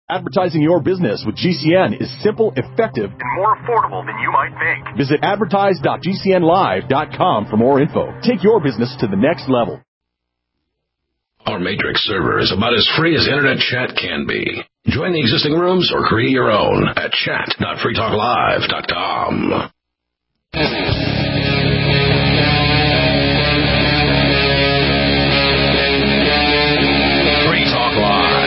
Advertising your business with GCN is simple, effective, and more affordable than you might think. Visit advertise.gcnlive.com for more info. Take your business to the next level. Our Matrix server is about as free as internet chat can be. Join the existing rooms or create your own at chat.freetalklive.com. Free Talk Live.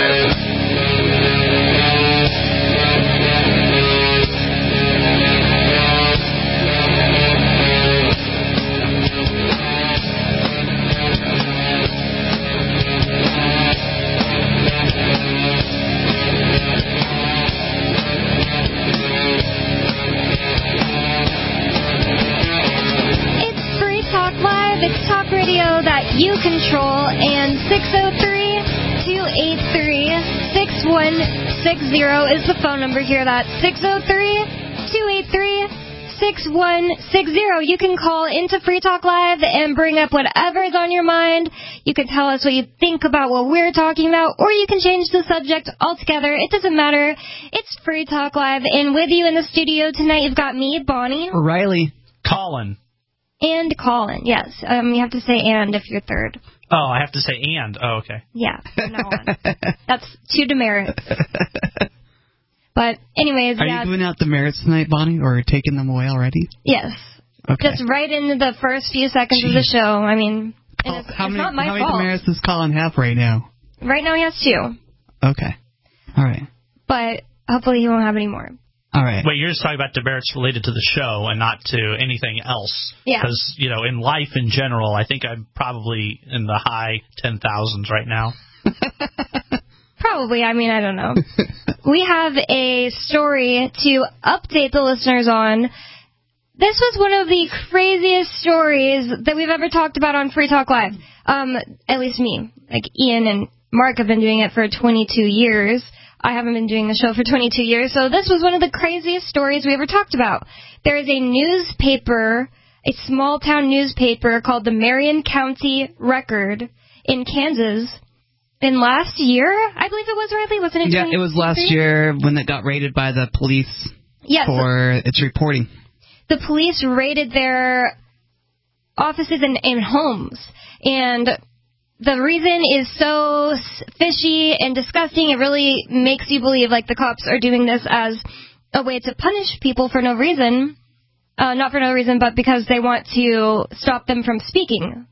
Talk radio that you control, and 603-283-6160 is the phone number here. That's 603-283-6160. You can call into Free Talk Live and bring up whatever is on your mind. You can tell us what you think about what we're talking about, or you can change the subject altogether. It doesn't matter. It's Free Talk Live, and with you in the studio tonight, you've got me, Bonnie. Riley. Colin. And Colin, yes. You have to say "and" if you're third. Oh, I have to say "and." Oh, okay. Yeah, from now on. That's 2 demerits. But anyways, Are you giving out demerits tonight, Bonnie, or taking them away already? Yes. Okay. Just right into the first few seconds of the show. I mean, it's not my fault. How many demerits does Colin have right now? Right now he has 2. Okay. All right. But hopefully he won't have any more. All right. Wait, you're just talking about demerits related to the show and not to anything else. Yeah. Because, in life in general, I think I'm probably in the high 10,000s right now. Probably. I mean, I don't know. We have a story to update the listeners on. This was one of the craziest stories that we've ever talked about on Free Talk Live. At least me. Like, Ian and Mark have been doing it for 22 years. I haven't been doing the show for 22 years, so this was one of the craziest stories we ever talked about. There is a newspaper, a small-town newspaper called the Marion County Record in Kansas. And last year, I believe it was, Riley? Wasn't it? Yeah, it was last year when it got raided by the police for its reporting. The police raided their offices and homes, and the reason is so fishy and disgusting. It really makes you believe like the cops are doing this as a way to punish people for no reason. Not for no reason, but because they want to stop them from speaking.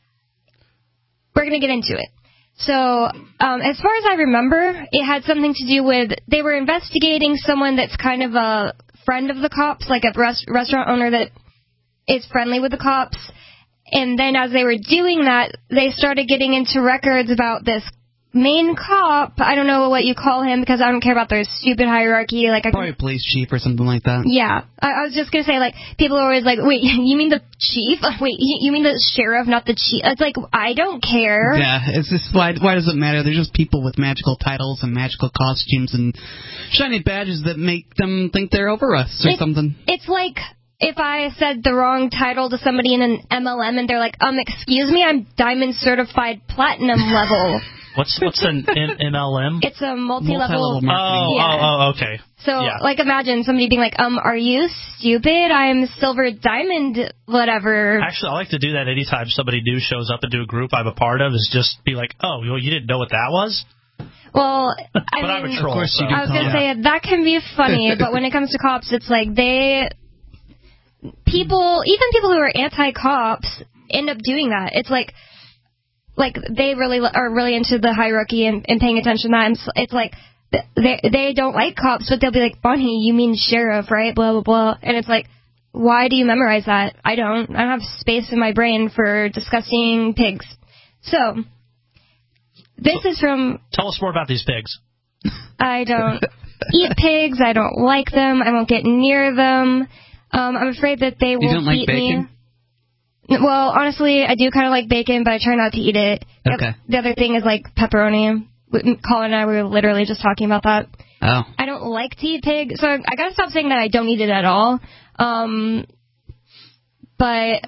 We're going to get into it. So, as far as I remember, it had something to do with, they were investigating someone that's kind of a friend of the cops, like a restaurant owner that is friendly with the cops. And then as they were doing that, they started getting into records about this main cop. I don't know what you call him because I don't care about their stupid hierarchy. Probably police chief or something like that. Yeah. I was just going to say, people are always like, wait, you mean the chief? Wait, you mean the sheriff, not the chief? It's like, I don't care. Yeah, it's just, why does it matter? They're just people with magical titles and magical costumes and shiny badges that make them think they're over us or something. It's like if I said the wrong title to somebody in an MLM and they're like, excuse me, I'm Diamond Certified Platinum level. What's an MLM? It's a multi-level marketing. Oh, okay. So, imagine somebody being like, are you stupid? I'm Silver Diamond whatever. Actually, I like to do that anytime somebody new shows up into a group I'm a part of, is just be like, well, you didn't know what that was? Well, I'm a troll. I was going to say, that can be funny, but when it comes to cops, it's like even people who are anti-cops end up doing that. It's like they really are really into the hierarchy and paying attention to that. And it's like they don't like cops, but they'll be like, Bonnie, you mean sheriff, right? Blah, blah, blah. And it's like, why do you memorize that? I don't have space in my brain for disgusting pigs. So, this is from... Tell us more about these pigs. I don't eat pigs. I don't like them. I won't get near them. I'm afraid that they will beat me. Well, honestly, I do kind of like bacon, but I try not to eat it. Okay. The other thing is, pepperoni. Colin and I were literally just talking about that. Oh. I don't like to eat pig, so I gotta stop saying that I don't eat it at all. But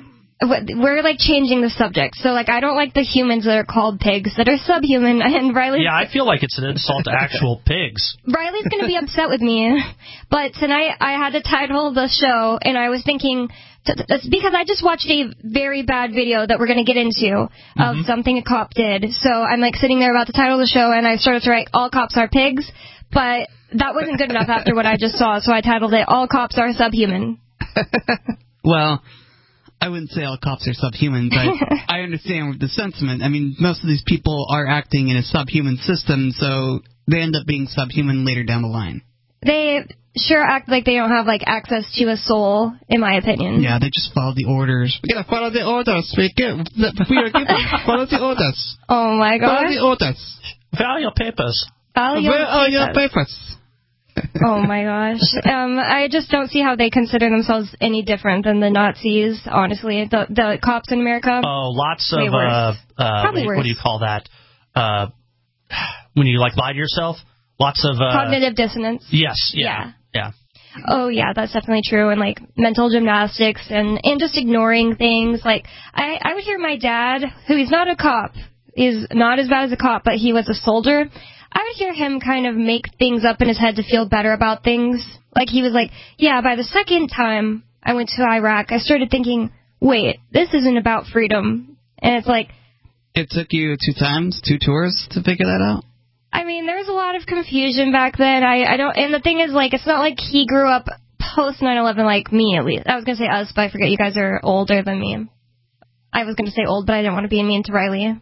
we're like changing the subject. So like I don't like the humans that are called pigs that are subhuman. And Riley. Yeah, I feel like it's an insult to actual pigs. Riley's going to be upset with me. But tonight I had to title the show, and I was thinking, because I just watched a very bad video that we're going to get into of something a cop did. So I'm like sitting there about to title the show, and I started to write, all cops are pigs. But that wasn't good enough after what I just saw, so I titled it, all cops are subhuman. Well, I wouldn't say all cops are subhuman, but I understand the sentiment. I mean, most of these people are acting in a subhuman system, so they end up being subhuman later down the line. They sure act like they don't have like access to a soul, in my opinion. Yeah, they just follow the orders. We gotta follow the orders. We are given. Follow the orders. Oh my gosh. Follow the orders. Where your papers? Where are your papers? Oh my gosh. I just don't see how they consider themselves any different than the Nazis, honestly. The cops in America. Oh, lots of, Probably worse. what do you call that? When you, like, lie to yourself? Lots of... cognitive dissonance. Yes, yeah. Oh, yeah, that's definitely true. And, like, mental gymnastics and just ignoring things. Like, I would hear my dad, who he's not a cop, is not as bad as a cop, but he was a soldier. I would hear him kind of make things up in his head to feel better about things. Like, he was like, yeah, by the second time I went to Iraq, I started thinking, wait, this isn't about freedom. And it's like... It took you 2 tours to figure that out? I mean, there was a lot of confusion back then. I don't... And the thing is, like, it's not like he grew up post 9/11 like me, at least. I was going to say us, but I forget you guys are older than me. I was going to say old, but I didn't want to be mean to Riley.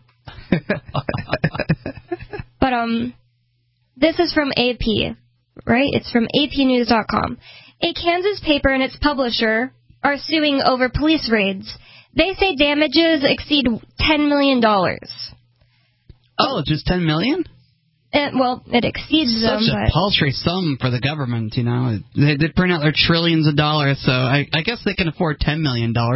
But, this is from AP, right? It's from APnews.com. A Kansas paper and its publisher are suing over police raids. They say damages exceed $10 million. Oh, just $10 million? Well, it exceeds them. Such a paltry sum for the government, you know. They print out their trillions of dollars, so I guess they can afford $10 million, or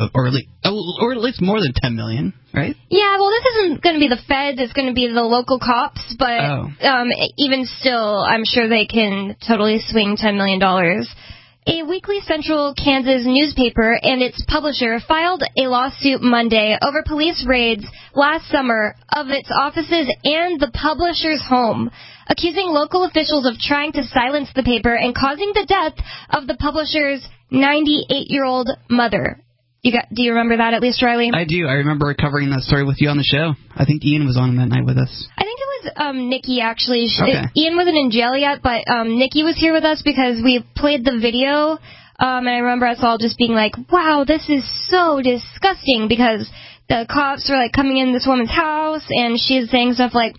at least more than $10 million, right? Yeah, well, this isn't going to be the feds. It's going to be the local cops, but even still, I'm sure they can totally swing $10 million. A weekly Central Kansas newspaper and its publisher filed a lawsuit Monday over police raids last summer of its offices and the publisher's home, accusing local officials of trying to silence the paper and causing the death of the publisher's 98-year-old mother. Do you remember that, at least, Riley? I do. I remember covering that story with you on the show. I think Ian was on that night with us. I think it was Nikki, actually. Okay. Ian wasn't in jail yet, but Nikki was here with us because we played the video, and I remember us all just being like, wow, this is so disgusting, because the cops were, like, coming in this woman's house, and she's saying stuff like,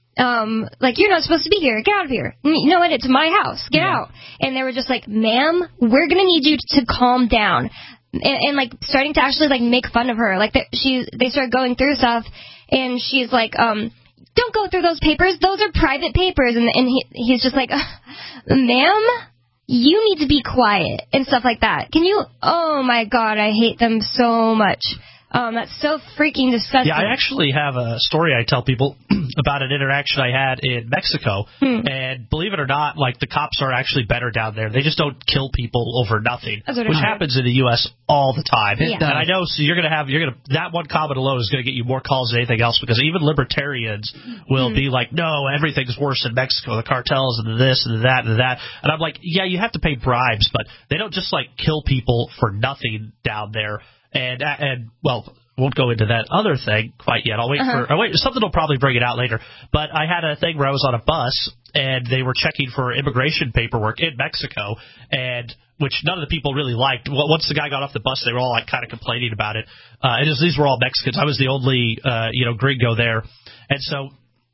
you're not supposed to be here. Get out of here. You know what? It's my house. Get out. And they were just like, ma'am, we're going to need you to calm down. And like, starting to actually, like, make fun of her. Like, they started going through stuff, and she's like, don't go through those papers. Those are private papers. And he's just like, ma'am, you need to be quiet, and stuff like that. Oh, my God, I hate them so much. That's so freaking disgusting. Yeah, I actually have a story I tell people about an interaction I had in Mexico. And believe it or not, like, the cops are actually better down there. They just don't kill people over nothing, which happens in the U.S. all the time. Yeah. And I know, so that one comment alone is going to get you more calls than anything else, because even libertarians will be like, no, everything's worse in Mexico, the cartels and this and that and that. And I'm like, yeah, you have to pay bribes, but they don't just, like, kill people for nothing down there. And well, won't go into that other thing quite yet. I'll wait something will probably bring it out later. But I had a thing where I was on a bus, and they were checking for immigration paperwork in Mexico, and which none of the people really liked. Once the guy got off the bus, they were all, like, kind of complaining about it. These were all Mexicans. I was the only gringo there, and so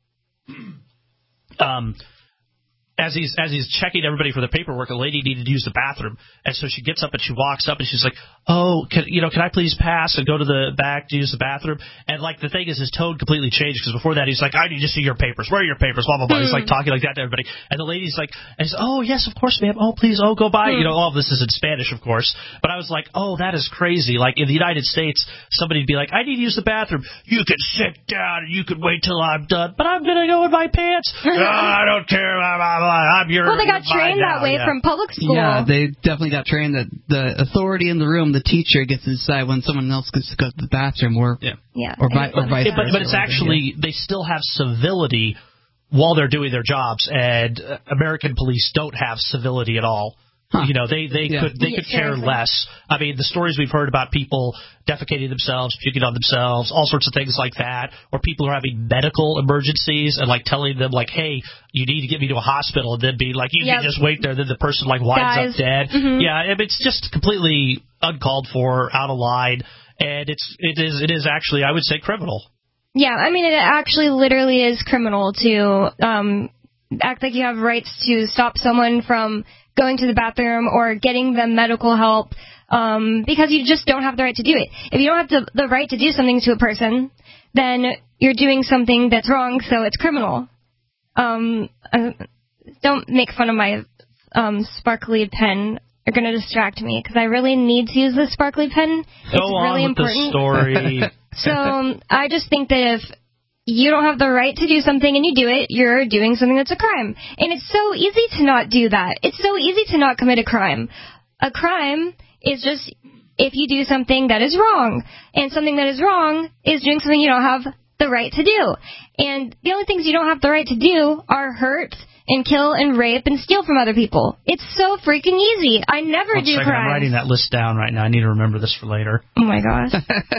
as he's checking everybody for the paperwork, a lady needed to use the bathroom, and so she gets up and she walks up and she's like, "Oh, can I please pass and go to the back to use the bathroom?" And, like, the thing is, his tone completely changed, because before that he's like, "I need to see your papers. Where are your papers?" Blah blah blah. He's like talking like that to everybody, and the lady's like, and he's, "Oh yes, of course, ma'am. Oh please, oh go by." All of this is in Spanish, of course. But I was like, "Oh, that is crazy." Like, in the United States, somebody'd be like, "I need to use the bathroom. You can sit down and you can wait till I'm done, but I'm gonna go in my pants." "Oh, I don't care. Blah, blah, blah. I'm your. Well, they got you're trained mine that way now, from public school. Yeah, they definitely got trained that the authority in the room, the teacher, gets to decide when someone else gets to go to the bathroom, or vice versa. But it's actually, they still have civility while they're doing their jobs, and American police don't have civility at all. Huh. You know, they could care less. I mean, the stories we've heard about people defecating themselves, puking on themselves, all sorts of things like that, or people are having medical emergencies and like telling them like, hey, you need to get me to a hospital, and then be like, you can just wait there. Then the person like winds up dead. Mm-hmm. Yeah, it's just completely uncalled for, out of line, and it is actually, I would say, criminal. Yeah, I mean, it actually literally is criminal to act like you have rights to stop someone from going to the bathroom or getting them medical help because you just don't have the right to do it. If you don't have the right to do something to a person, then you're doing something that's wrong, so it's criminal. Don't make fun of my sparkly pen. You're going to distract me because I really need to use this sparkly pen. It's really important. Go on with the story. So I just think that if you don't have the right to do something and you do it, you're doing something that's a crime. And it's so easy to not do that. It's so easy to not commit a crime. A crime is just if you do something that is wrong. And something that is wrong is doing something you don't have the right to do. And the only things you don't have the right to do are hurt and kill and rape and steal from other people. It's so freaking easy. I never do crimes. I'm writing that list down right now. I need to remember this for later. Oh, my gosh.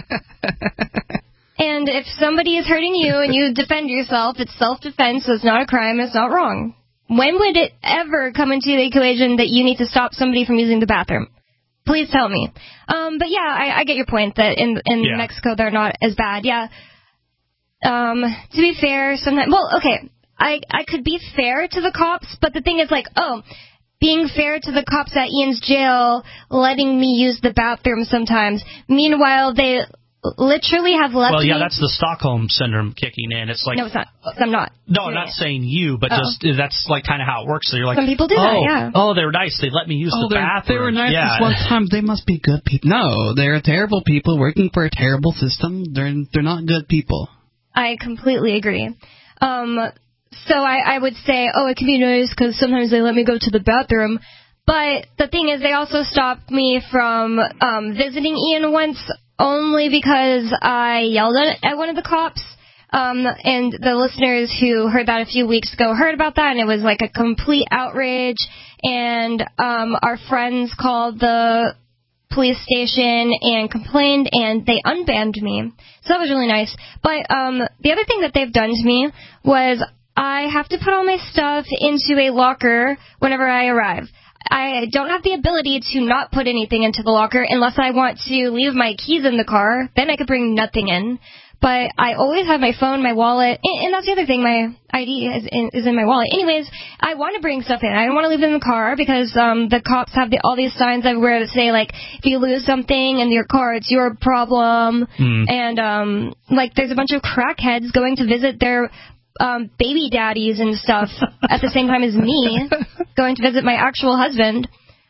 And if somebody is hurting you and you defend yourself, it's self-defense, so it's not a crime, it's not wrong. When would it ever come into the equation that you need to stop somebody from using the bathroom? Please tell me. But yeah, I get your point that in Mexico they're not as bad. Yeah. To be fair, sometimes... Well, okay, I could be fair to the cops, but the thing is like, being fair to the cops at Ian's jail, letting me use the bathroom sometimes. Meanwhile, they literally have left me... Well, yeah, that's the Stockholm Syndrome kicking in. It's like... No, it's not. I'm not. No, I'm not saying you, but just that's like kind of how it works. So you're like... Some people do that, yeah. Oh, they were nice. They let me use the bathroom. They were nice this one time. They must be good people. No, they're terrible people working for a terrible system. They're not good people. I completely agree. So I would say, it can be nice because sometimes they let me go to the bathroom. But the thing is, they also stopped me from visiting Ian once only because I yelled at one of the cops. And the listeners who heard that a few weeks ago heard about that, and it was like a complete outrage. And our friends called the police station and complained, and they unbanned me. So that was really nice. But the other thing that they've done to me was I have to put all my stuff into a locker whenever I arrive. I don't have the ability to not put anything into the locker unless I want to leave my keys in the car. Then I could bring nothing in. But I always have my phone, my wallet, and that's the other thing. My ID is in my wallet. Anyways, I want to bring stuff in. I don't want to leave it in the car because the cops have all these signs everywhere that say, like, if you lose something in your car, it's your problem. And, like, there's a bunch of crackheads going to visit their baby daddies and stuff at the same time as me going to visit my actual husband.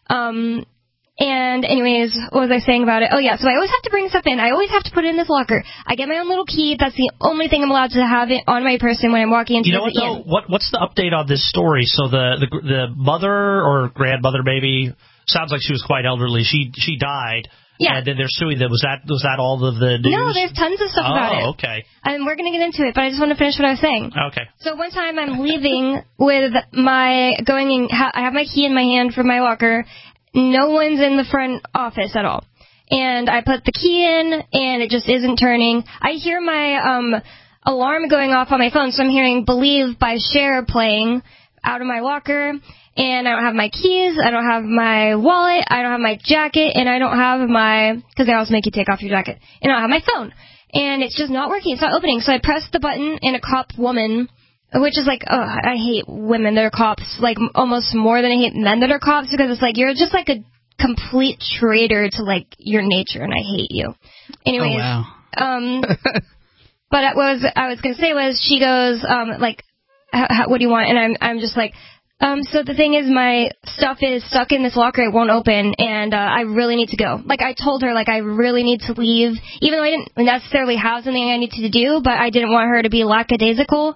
And anyways, what was I saying about it? Oh yeah, so I always have to bring stuff in. I always have to put it in this locker. I get my own little key. That's the only thing I'm allowed to have it on my person when I'm walking into the inn. What's the update on this story? So the mother or grandmother maybe sounds like she was quite elderly. She died. Yeah. And then they're suing them. Was that all of the news? No, there's tons of stuff about it. Oh, okay. And we're going to get into it, but I just want to finish what I was saying. Okay. So one time I'm leaving with I have my key in my hand for my locker. No one's in the front office at all. And I put the key in, and it just isn't turning. I hear my alarm going off on my phone, so I'm hearing Believe by Cher playing out of my locker. And I don't have my keys, I don't have my wallet, I don't have my jacket, and I don't have because they also make you take off your jacket, and I don't have my phone. And it's just not working, it's not opening. So I press the button, and a cop woman, which is like, I hate women that are cops, like, almost more than I hate men that are cops, because it's like, you're just like a complete traitor to, like, your nature, and I hate you. Anyways, oh, wow. But what I was going to say was, she goes, what do you want? And I'm just like, so the thing is, my stuff is stuck in this locker, it won't open, and I really need to go. Like, I told her, like, I really need to leave, even though I didn't necessarily have something I needed to do, but I didn't want her to be lackadaisical.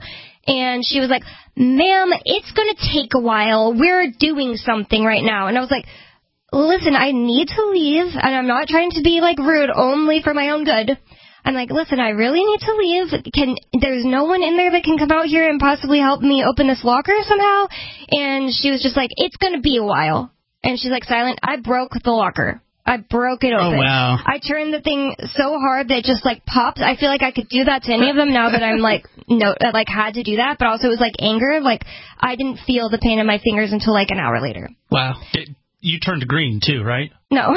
And she was like, ma'am, it's going to take a while. We're doing something right now. And I was like, listen, I need to leave, and I'm not trying to be, like, rude, only for my own good. I'm like, listen, I really need to leave. There's no one in there that can come out here and possibly help me open this locker somehow? And she was just like, it's going to be a while. And she's like, Silent, I broke the locker. I broke it open. Oh, wow. I turned the thing so hard that it just, like, popped. I feel like I could do that to any of them now that I'm, like, had to do that. But also it was, like, anger. Like, I didn't feel the pain in my fingers until, like, an hour later. Wow. You turned green, too, right? No.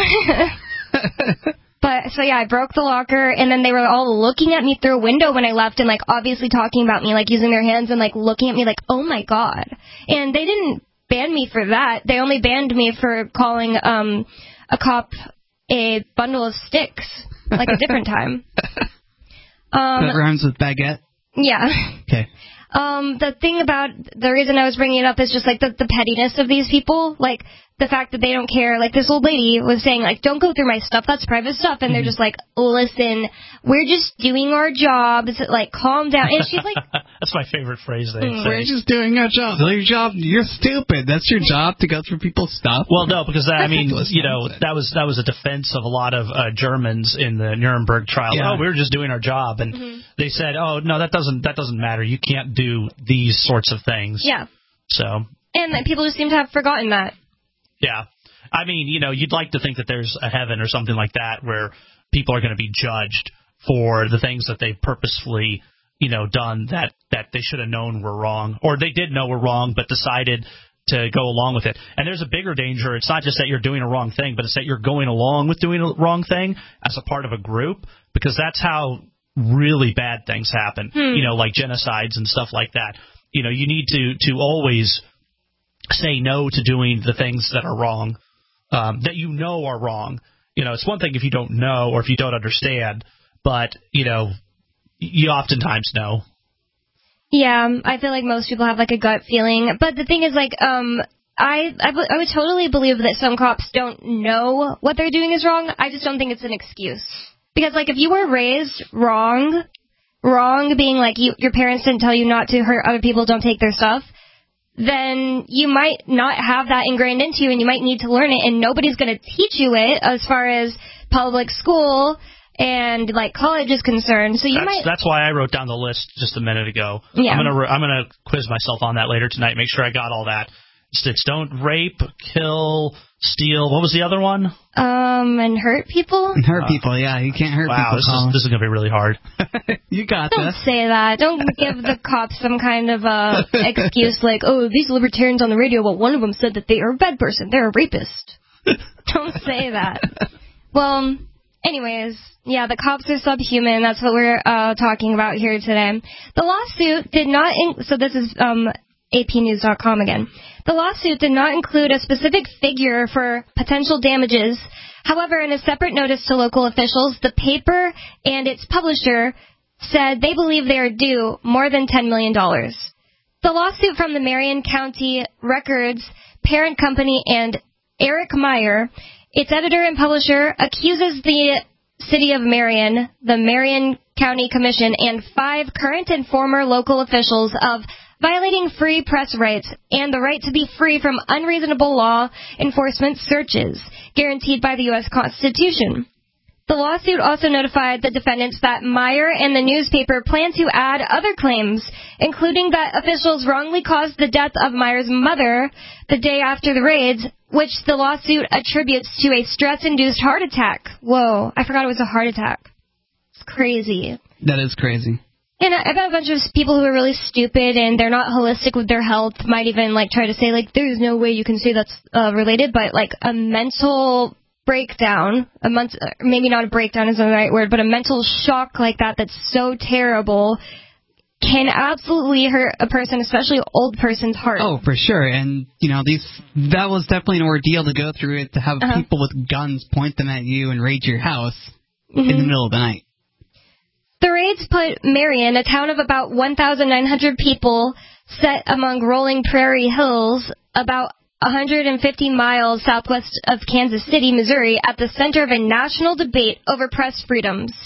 But, so, yeah, I broke the locker, and then they were all looking at me through a window when I left and, like, obviously talking about me, like, using their hands and, like, looking at me like, oh, my God. And they didn't ban me for that. They only banned me for calling a cop a bundle of sticks, like a different time. That rhymes with baguette? Yeah. Okay. The thing about the reason I was bringing it up is just, like, the pettiness of these people. Like, the fact that they don't care. Like, this old lady was saying, like, don't go through my stuff. That's private stuff. And they're just like, listen, we're just doing our jobs. Like, calm down. And she's like... That's my favorite phrase they say. We're just doing our job. Your job, you're stupid. That's your job, to go through people's stuff. Well, no, because, I mean, you know, that was a defense of a lot of Germans in the Nuremberg trial. Yeah. Oh, we were just doing our job. And they said, oh, no, that doesn't matter. You can't do these sorts of things. Yeah. So... And people just seem to have forgotten that. Yeah. I mean, you know, you'd like to think that there's a heaven or something like that where people are going to be judged for the things that they've purposefully, you know, done that they should have known were wrong, or they did know were wrong but decided to go along with it. And there's a bigger danger. It's not just that you're doing a wrong thing, but it's that you're going along with doing a wrong thing as a part of a group, because that's how really bad things happen, you know, like genocides and stuff like that. You know, you need to always say no to doing the things that are wrong, that you know are wrong. You know, it's one thing if you don't know or if you don't understand, but, you know, you oftentimes know. Yeah, I feel like most people have, like, a gut feeling. But the thing is, like, I would totally believe that some cops don't know what they're doing is wrong. I just don't think it's an excuse. Because, like, if you were raised wrong being, like, your parents didn't tell you not to hurt other people, don't take their stuff, then you might not have that ingrained into you, and you might need to learn it, and nobody's going to teach you it as far as public school and, like, college is concerned. So that's why I wrote down the list just a minute ago. Yeah. I'm gonna quiz myself on that later tonight, make sure I got all that. It's don't rape, kill, steal. What was the other one? And hurt people? And hurt people, yeah. You can't hurt people. Wow, this is going to be really hard. You got Don't say that. Don't give the cops some kind of excuse like, oh, these libertarians on the radio, well, one of them said that they are a bad person. They're a rapist. Don't say that. Well, anyways, yeah, the cops are subhuman. That's what we're talking about here today. The lawsuit did not... So this is APnews.com again. The lawsuit did not include a specific figure for potential damages. However, in a separate notice to local officials, the paper and its publisher said they believe they are due more than $10 million. The lawsuit from the Marion County Records parent company and Eric Meyer, its editor and publisher, accuses the City of Marion, the Marion County Commission, and 5 current and former local officials of violating free press rights and the right to be free from unreasonable law enforcement searches guaranteed by the U.S. Constitution. The lawsuit also notified the defendants that Meyer and the newspaper plan to add other claims, including that officials wrongly caused the death of Meyer's mother the day after the raids, which the lawsuit attributes to a stress-induced heart attack. Whoa, I forgot it was a heart attack. It's crazy. That is crazy. And I bet a bunch of people who are really stupid and they're not holistic with their health might even, like, try to say, like, there's no way you can say that's related, but, like, a mental breakdown, maybe not a breakdown isn't the right word, but a mental shock like that that's so terrible can absolutely hurt a person, especially an old person's heart. Oh, for sure. And, you know, that was definitely an ordeal to go through it, to have people with guns point them at you and raid your house in the middle of the night. The raids put Marion, a town of about 1,900 people set among rolling prairie hills about 150 miles southwest of Kansas City, Missouri, at the center of a national debate over press freedoms.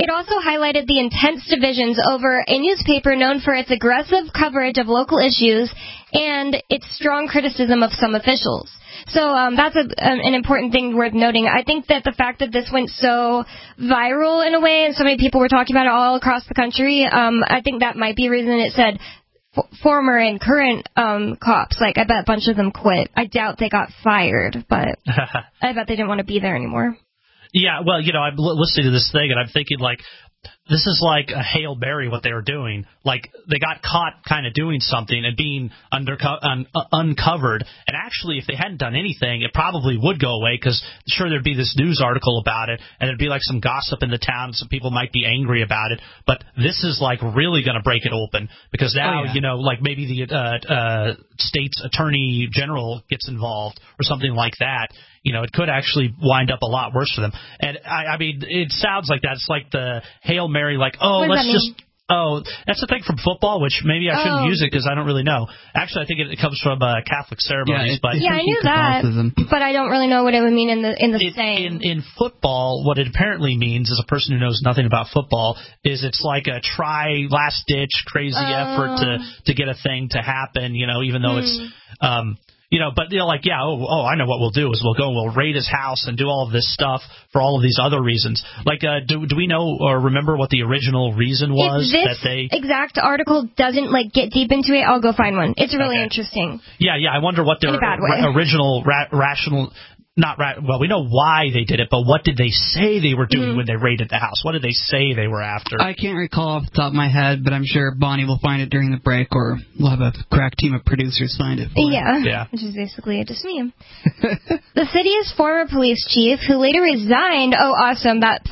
It also highlighted the intense divisions over a newspaper known for its aggressive coverage of local issues and its strong criticism of some officials. So that's an important thing worth noting. I think that the fact that this went so viral in a way and so many people were talking about it all across the country, I think that might be a reason it said former and current cops. Like, I bet a bunch of them quit. I doubt they got fired, but I bet they didn't want to be there anymore. Yeah, well, I'm listening to this thing, and I'm thinking, like, this is like a Hail Mary, what they were doing. Like, they got caught kind of doing something and being uncovered. And actually, if they hadn't done anything, it probably would go away, because sure, there'd be this news article about it, and there'd be like some gossip in the town, and some people might be angry about it. But this is like really going to break it open, because now, like maybe the state's attorney general gets involved or something like that. It could actually wind up a lot worse for them. And, I mean, it sounds like that. It's like the Hail Mary, like, that's the thing from football, which maybe I shouldn't use it because I don't really know. Actually, I think it comes from Catholic ceremonies. I knew that, but I don't really know what it would mean in the saying. In football, what it apparently means, as a person who knows nothing about football, is it's like a last-ditch, crazy effort to get a thing to happen, even though it's... but I know what we'll do is we'll go and we'll raid his house and do all of this stuff for all of these other reasons. Like, do we know or remember what the original reason was? If this exact article doesn't get deep into it, I'll go find one. It's really interesting. Yeah. I wonder what their original rational. We know why they did it, but what did they say they were doing when they raided the house? What did they say they were after? I can't recall off the top of my head, but I'm sure Bonnie will find it during the break, or we'll have a crack team of producers find it for Yeah, which is basically just me. The city's former police chief, who later resigned, awesome, that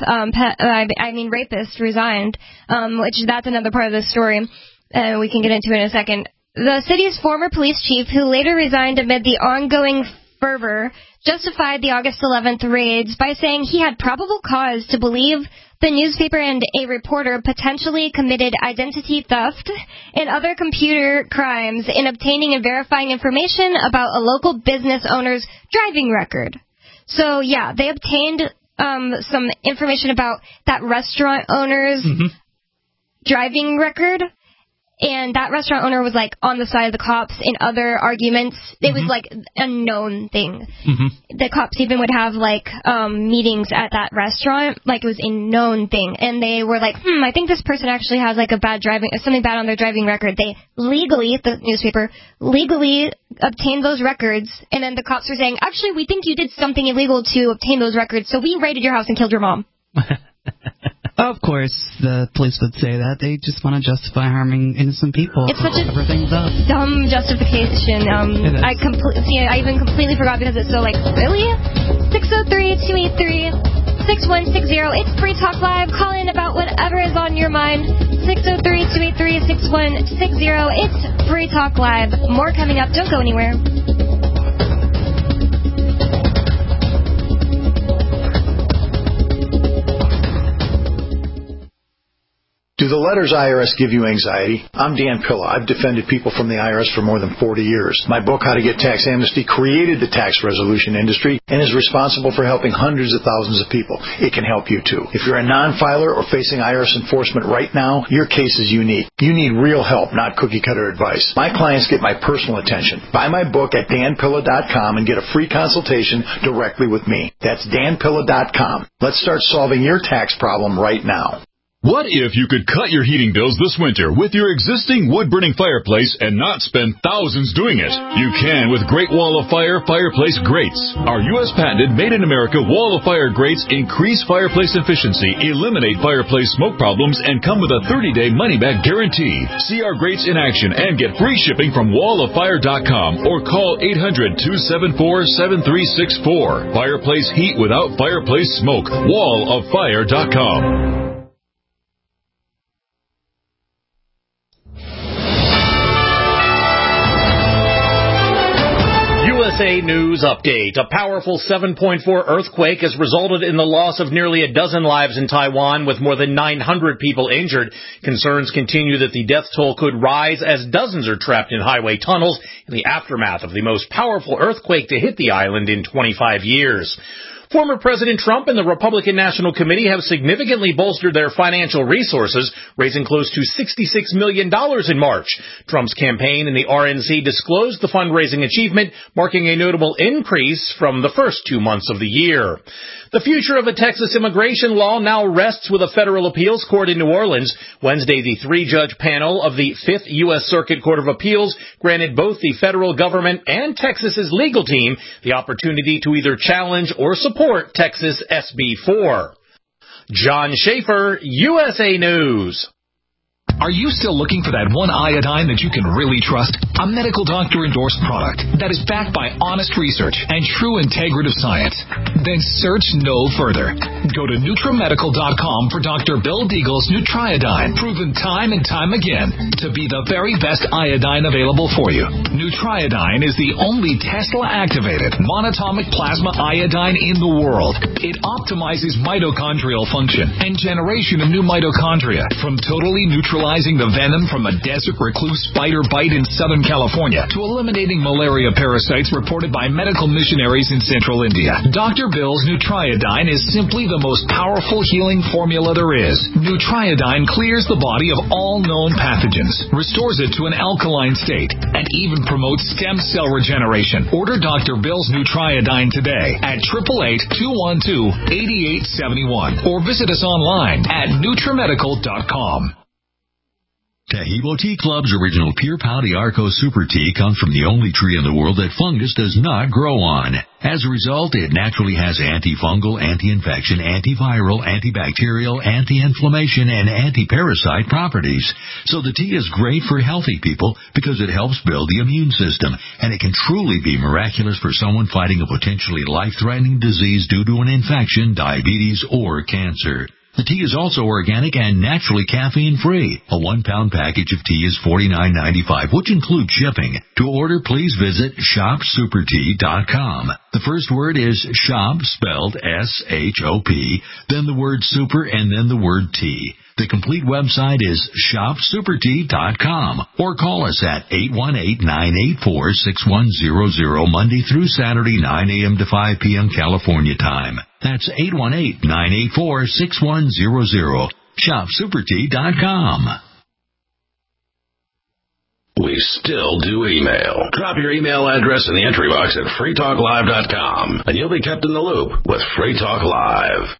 rapist resigned, which that's another part of the story we can get into in a second. The city's former police chief, who later resigned amid the ongoing fervor, justified the August 11th raids by saying he had probable cause to believe the newspaper and a reporter potentially committed identity theft and other computer crimes in obtaining and verifying information about a local business owner's driving record. So, yeah, they obtained some information about that restaurant owner's driving record. And that restaurant owner was, on the side of the cops in other arguments. It was, a known thing. The cops even would have, meetings at that restaurant. It was a known thing. And they were like, I think this person actually has, something bad on their driving record. They the newspaper, legally obtained those records. And then the cops were saying, actually, we think you did something illegal to obtain those records, so we raided your house and killed your mom. Of course, the police would say that. They just want to justify harming innocent people. It's such a dumb justification. I even completely forgot because it's so really? 603-283-6160. It's Free Talk Live. Call in about whatever is on your mind. 603-283-6160. It's Free Talk Live. More coming up. Don't go anywhere. Do the letters IRS give you anxiety? I'm Dan Pilla. I've defended people from the IRS for more than 40 years. My book, How to Get Tax Amnesty, created the tax resolution industry and is responsible for helping hundreds of thousands of people. It can help you, too. If you're a non-filer or facing IRS enforcement right now, your case is unique. You need real help, not cookie-cutter advice. My clients get my personal attention. Buy my book at danpilla.com and get a free consultation directly with me. That's danpilla.com. Let's start solving your tax problem right now. What if you could cut your heating bills this winter with your existing wood-burning fireplace and not spend thousands doing it? You can with Great Wall of Fire fireplace grates. Our U.S. patented made-in-America Wall of Fire grates increase fireplace efficiency, eliminate fireplace smoke problems, and come with a 30-day money-back guarantee. See our grates in action and get free shipping from walloffire.com or call 800-274-7364. Fireplace heat without fireplace smoke. walloffire.com. USA News Update. A powerful 7.4 earthquake has resulted in the loss of nearly a dozen lives in Taiwan, with more than 900 people injured. Concerns continue that the death toll could rise as dozens are trapped in highway tunnels in the aftermath of the most powerful earthquake to hit the island in 25 years. Former President Trump and the Republican National Committee have significantly bolstered their financial resources, raising close to $66 million in March. Trump's campaign and the RNC disclosed the fundraising achievement, marking a notable increase from the first 2 months of the year. The future of a Texas immigration law now rests with a federal appeals court in New Orleans. Wednesday, the 3-judge panel of the 5th U.S. Circuit Court of Appeals granted both the federal government and Texas's legal team the opportunity to either challenge or support Texas SB 4. John Schaefer, USA News. Are you still looking for that one iodine that you can really trust? A medical doctor-endorsed product that is backed by honest research and true integrative science? Then search no further. Go to NutriMedical.com for Dr. Bill Deagle's Nutriodine, proven time and time again to be the very best iodine available for you. Nutriodine is the only Tesla-activated monatomic plasma iodine in the world. It optimizes mitochondrial function and generation of new mitochondria from totally neutralizing the venom from a desert recluse spider bite in Southern California to eliminating malaria parasites reported by medical missionaries in central India. Dr. Bill's Nutriodine is simply the most powerful healing formula there is. Nutriodine clears the body of all known pathogens, restores it to an alkaline state, and even promotes stem cell regeneration. Order Dr. Bill's Nutriodine today at 888-212-8871 or visit us online at NutriMedical.com. Taheebo Tea Club's original Pure Pau d'Arco Super Tea comes from the only tree in the world that fungus does not grow on. As a result, it naturally has antifungal, anti-infection, antiviral, antibacterial, anti-inflammation, and anti-parasite properties. So the tea is great for healthy people because it helps build the immune system, and it can truly be miraculous for someone fighting a potentially life-threatening disease due to an infection, diabetes, or cancer. The tea is also organic and naturally caffeine-free. A 1-pound package of tea is $49.95, which includes shipping. To order, please visit shopsupertea.com. The first word is shop, spelled S-H-O-P, then the word super, and then the word tea. The complete website is shopsupertea.com or call us at 818-984-6100 Monday through Saturday, 9 a.m. to 5 p.m. California time. That's 818-984-6100. Shopsupertea.com. We still do email. Drop your email address in the entry box at freetalklive.com and you'll be kept in the loop with Free Talk Live.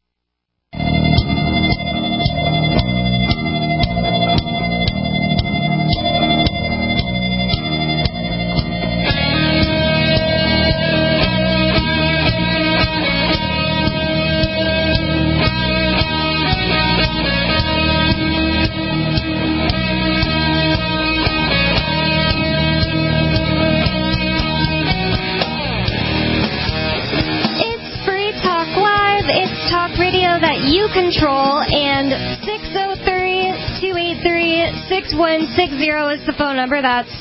You control, and 603-283-6160 is the phone number. That's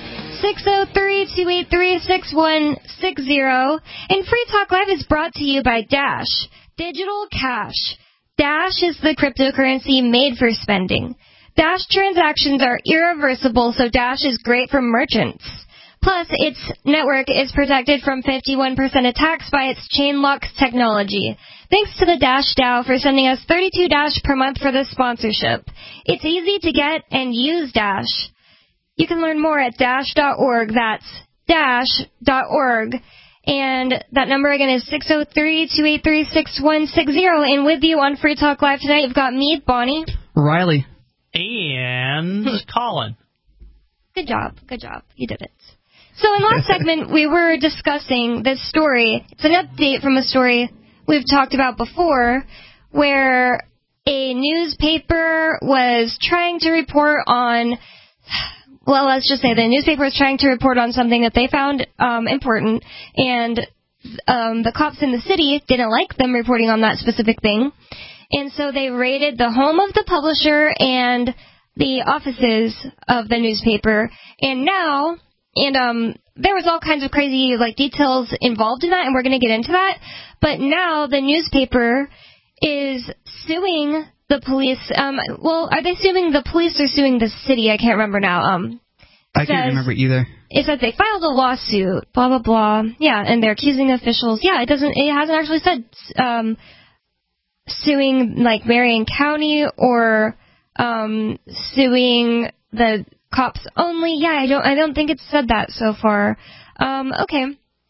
603-283-6160. And Free Talk Live is brought to you by Dash, Digital Cash. Dash is the cryptocurrency made for spending. Dash transactions are irreversible, so Dash is great for merchants. Plus, its network is protected from 51% attacks by its chain lock technology. Thanks to the Dash DAO for sending us 32 Dash per month for this sponsorship. It's easy to get and use Dash. You can learn more at dash.org. That's dash.org. And that number again is 603-283-6160. And with you on Free Talk Live tonight, you've got me, Bonnie. Riley. And Colin. Good job. Good job. You did it. So in last segment, we were discussing this story. It's an update from a story we've talked about before, where a newspaper was trying to report on, well, let's just say the newspaper was trying to report on something that they found important, and the cops in the city didn't like them reporting on that specific thing, and so they raided the home of the publisher and the offices of the newspaper, and now... And there was all kinds of crazy details involved in that, and we're going to get into that. But now the newspaper is suing the police. Well, are they suing the police or suing the city? I can't remember now. I can't remember either. it says they filed a lawsuit, blah, blah, blah. Yeah, and they're accusing the officials. Yeah, it hasn't actually said suing, like, Marion County or suing the cops only. Yeah, I don't think it's said that so far. Okay.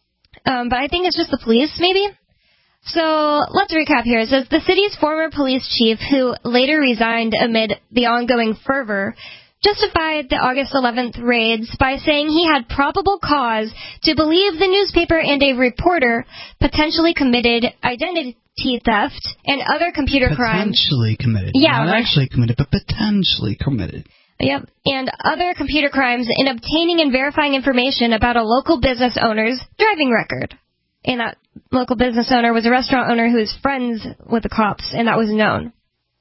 But I think it's just the police, maybe? So, let's recap here. It says, the city's former police chief, who later resigned amid the ongoing fervor, justified the August 11th raids by saying he had probable cause to believe the newspaper and a reporter potentially committed identity theft and other computer crimes. Potentially committed. Yeah, not actually committed, but potentially committed. Yep, and other computer crimes in obtaining and verifying information about a local business owner's driving record. And that local business owner was a restaurant owner who was friends with the cops, and that was known.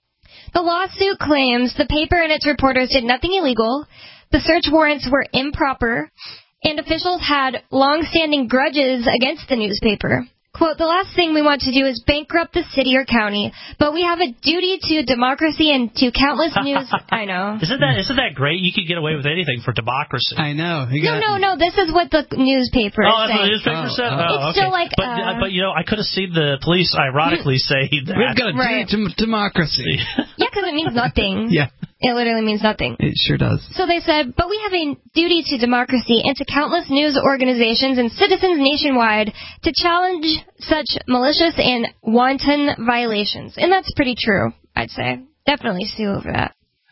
The lawsuit claims the paper and its reporters did nothing illegal, the search warrants were improper, and officials had long-standing grudges against the newspaper. Quote, the last thing we want to do is bankrupt the city or county, but we have a duty to democracy and to countless news... I know. Isn't that great? You could get away with anything for democracy. I know. No, this is what the newspaper is saying. That's what the newspaper said? It's okay. still like... But, you know, I could have seen the police ironically say that. We've got a duty to democracy. Yeah, because it means nothing. Yeah. It literally means nothing. It sure does. So they said, but we have a duty to democracy and to countless news organizations and citizens nationwide to challenge such malicious and wanton violations. And that's pretty true, I'd say. Definitely sue over that.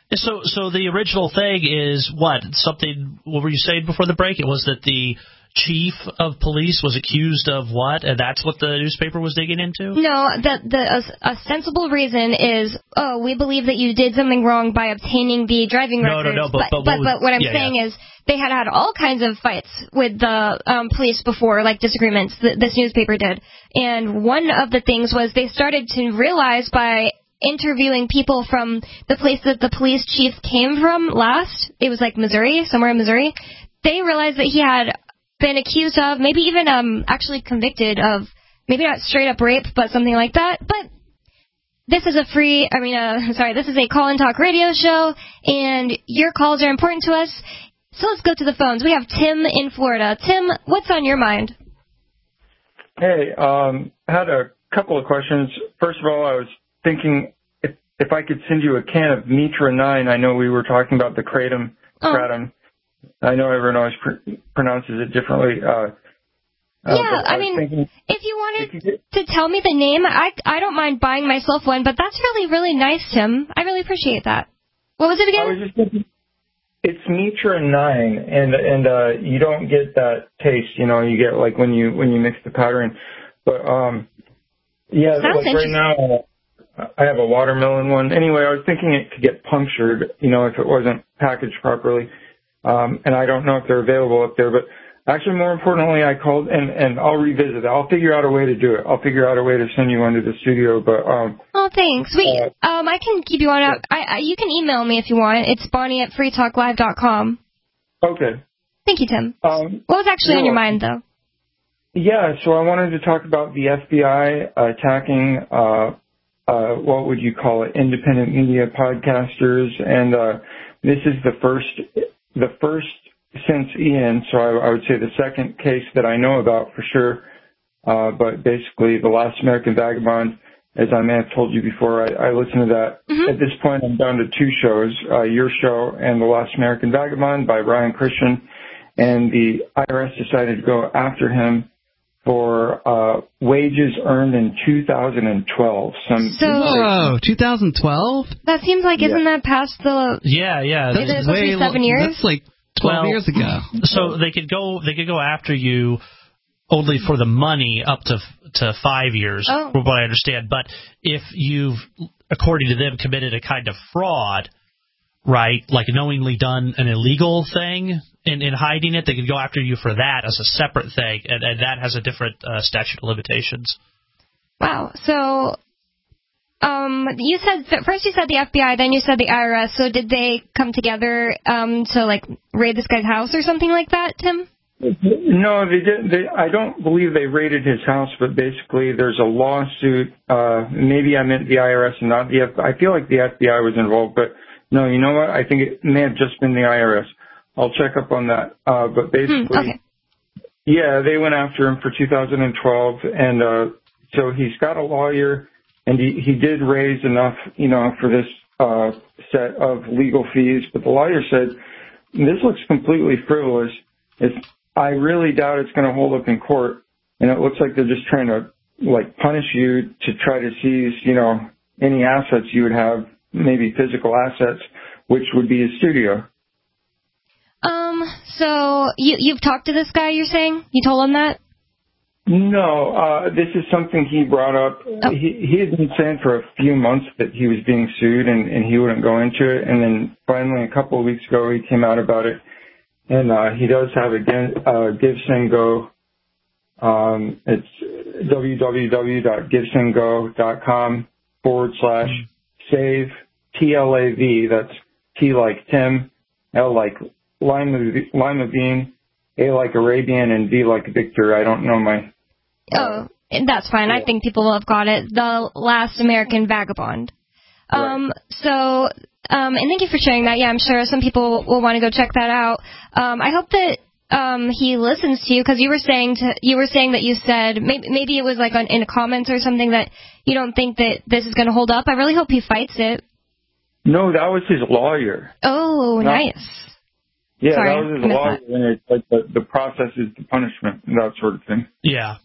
So the original thing is what? What were you saying before the break? It was that the chief of police was accused of what? And that's what the newspaper was digging into? No, the ostensible reason is, we believe that you did something wrong by obtaining the driving records. No, but what I'm saying is they had all kinds of fights with the police before, like disagreements, this newspaper did. And one of the things was they started to realize by interviewing people from the place that the police chief came from last, it was like Missouri, somewhere in Missouri, they realized that he had been accused of, maybe even actually convicted of, maybe not straight up rape, but something like that. But this is this is a call and talk radio show, and your calls are important to us. So let's go to the phones. We have Tim in Florida. Tim, what's on your mind? Hey, I had a couple of questions. First of all, I was thinking if I could send you a can of Mitra 9. I know we were talking about the kratom. I know everyone always pronounces it differently. If you wanted to tell me the name, I don't mind buying myself one, but that's really, really nice, Tim. I really appreciate that. What was it again? I was just thinking, it's Mitra 9, and you don't get that taste, you get like when you mix the powder in. But like right now I have a watermelon one. Anyway, I was thinking it could get punctured, if it wasn't packaged properly. And I don't know if they're available up there, but actually more importantly, I called and I'll revisit it. I'll figure out a way to do it. I'll figure out a way to send you one to the studio, but, thanks. I can keep you on. You can email me if you want. It's Bonnie@freetalklive.com. Okay. Thank you, Tim. What was actually on your mind, though? Yeah, so I wanted to talk about the FBI attacking, what would you call it, independent media podcasters, and, this is the first since Ian, so I would say the second case that I know about for sure. But basically, The Last American Vagabond, as I may have told you before, I listened to that. Mm-hmm. At this point, I'm down to two shows, your show and The Last American Vagabond by Brian Christian. And the IRS decided to go after him for wages earned in 2012. 2012? That seems like, isn't that past the... Yeah. Isn't it supposed to be 7 years? That's like 12 years ago. So they could go after you only for the money up to 5 years, from what I understand. But if you've, according to them, committed a kind of fraud, right, like knowingly done an illegal thing in hiding it, they could go after you for that as a separate thing, and that has a different statute of limitations. Wow. So you said the FBI, then you said the IRS. So did they come together to like raid this guy's house or something like that, Tim? No, they didn't. I don't believe they raided his house, but basically there's a lawsuit. Maybe I meant the IRS and not the FBI. I feel like the FBI was involved, but no, you know what? I think it may have just been the IRS. I'll check up on that. But basically, yeah, they went after him for 2012, and so he's got a lawyer, and he did raise enough, for this set of legal fees. But the lawyer said, this looks completely frivolous. I really doubt it's going to hold up in court, and it looks like they're just trying to punish you to try to seize, any assets you would have, maybe physical assets, which would be a studio. So you've talked to this guy, you're saying? You told him that? No, this is something he brought up. Oh. He had been saying for a few months that he was being sued and he wouldn't go into it. And then finally, a couple of weeks ago, he came out about it. And he does have a GiveSendGo. It's www.givesendgo.com/save, TLAV. That's T like Tim, L like Lima Bean, A like Arabian, and V like Victor. I don't know my... that's fine. Yeah. I think people will have got it. The Last American Vagabond. Right. And thank you for sharing that. Yeah, I'm sure some people will want to go check that out. I hope that he listens to you, because you were saying that you said maybe it was in the comments or something that you don't think that this is going to hold up. I really hope he fights it. No, that was his lawyer. Oh, nice. Yeah, Sorry, that was his lawyer, and it's like the process is the punishment, and that sort of thing. Yeah.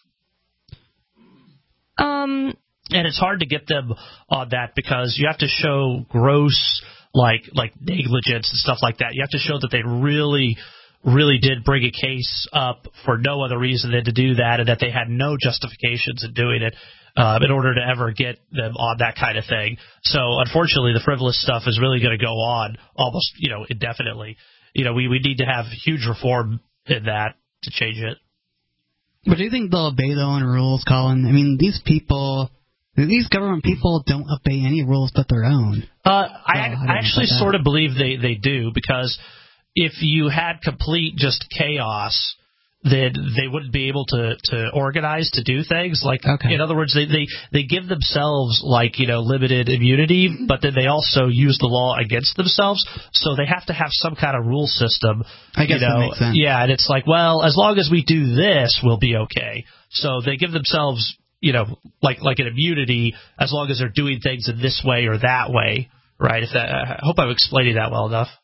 And it's hard to get them on that because you have to show gross, like negligence and stuff like that. You have to show that they really, really did bring a case up for no other reason than to do that, and that they had no justifications in doing it in order to ever get them on that kind of thing. So, unfortunately, the frivolous stuff is really going to go on almost, indefinitely. We need to have huge reform in that to change it. But do you think they'll obey their own rules, Colin? I mean, these government people don't obey any rules but their own. I actually sort of believe they do, because if you had complete just chaos, then they wouldn't be able to organize to do things. In other words, they give themselves limited immunity, but then they also use the law against themselves. So they have to have some kind of rule system. I guess that makes sense. Yeah, and it's as long as we do this, we'll be okay. So they give themselves, like an immunity as long as they're doing things in this way or that way, right? I hope I'm explaining that well enough.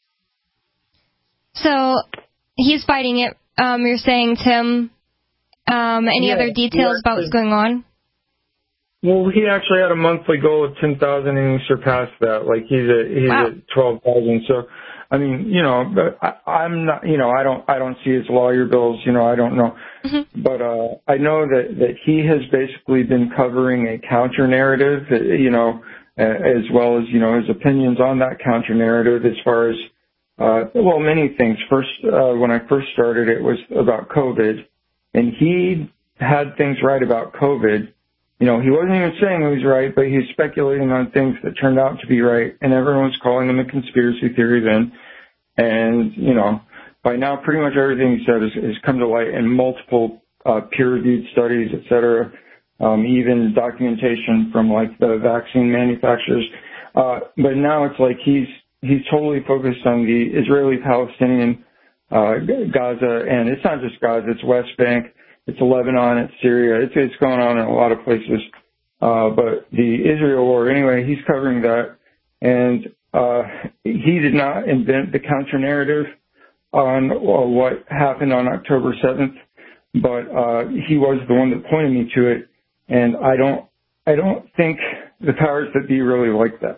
So he's fighting it. You're saying, Tim, any other details about what's going on? Well, he actually had a monthly goal of 10,000 and he surpassed that. He's at 12,000. So, I mean, I'm not, I don't see his lawyer bills, I don't know. Mm-hmm. But I know that he has basically been covering a counter narrative, as well as, his opinions on that counter narrative as far as many things. First, when I first started, it was about COVID, and he had things right about COVID. He wasn't even saying he was right, but he was speculating on things that turned out to be right, and everyone was calling him a conspiracy theory then. And, by now pretty much everything he said has come to light in multiple peer-reviewed studies, et cetera, even documentation from the vaccine manufacturers. But now it's he's totally focused on the Israeli-Palestinian Gaza, and it's not just Gaza, it's West Bank, it's Lebanon, it's Syria, it's going on in a lot of places. But the Israel war, anyway, he's covering that, and he did not invent the counter-narrative on what happened on October 7th, but he was the one that pointed me to it, and I don't think the powers that be really like that.